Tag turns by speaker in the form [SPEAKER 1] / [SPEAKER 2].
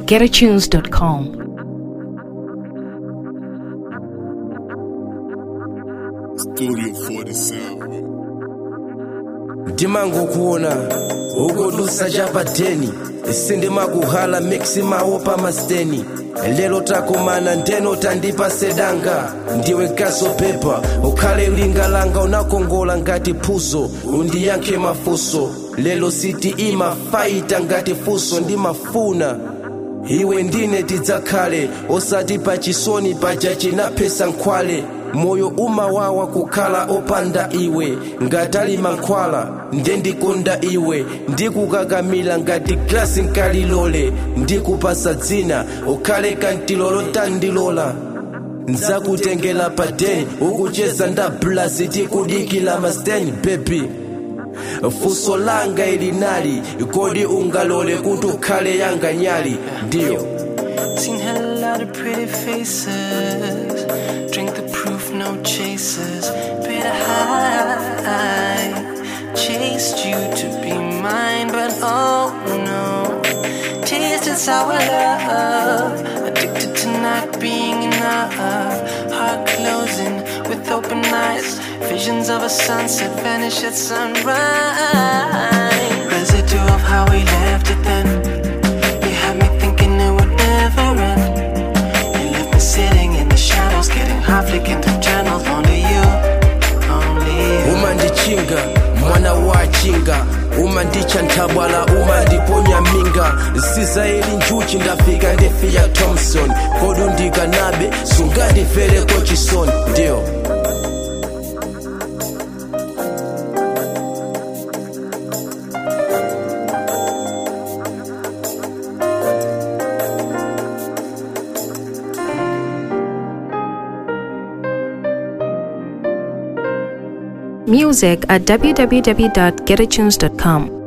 [SPEAKER 1] www.getatunes.com.
[SPEAKER 2] Studio 47.
[SPEAKER 3] Dimango kuona ugodusa japadeni sindimakuhala mixi mawo pamasteni lero takumana ndeno tandipa sedanga ndiwe gaso pepa ukhale lingalanga unakongola ngati phuzo undiyankhe mafuso lelo siti imafaita ngati fuso ndimafuna iwe ndine tidzakhale osati pachisoni paja chinaphesa nkhwale moyo umawawa kukhala opanda iwe ngatali mankhwala ndendikonda iwe ndikukakamila ngati glasi nkalilole ndikupasa dzina ukhale kantilolo tandilola nzakutengela padeni ukucheza nda blasi tikudikila masteni baby fuso langa ilinali kodi ungalole kuti ukhale yanga nyali ndiyo.
[SPEAKER 4] Seen a lot of pretty faces, drink the proof, no chasers, bit high, chased you to be mine, but oh no, tasted sour love, addicted to not being enough, heart closing with open eyes, visions of a sunset vanish at sunrise, residue of how we left it then. Flicking through channels, only you, only you.
[SPEAKER 3] Umandichinga, mwana wa chinga umandicha ntabwala umandiponya minga siza eli njuchi ndafika ndefia Thompson kodundika nabe sungandifere ko chisoni ndio.
[SPEAKER 1] Music at www.getatunes.com.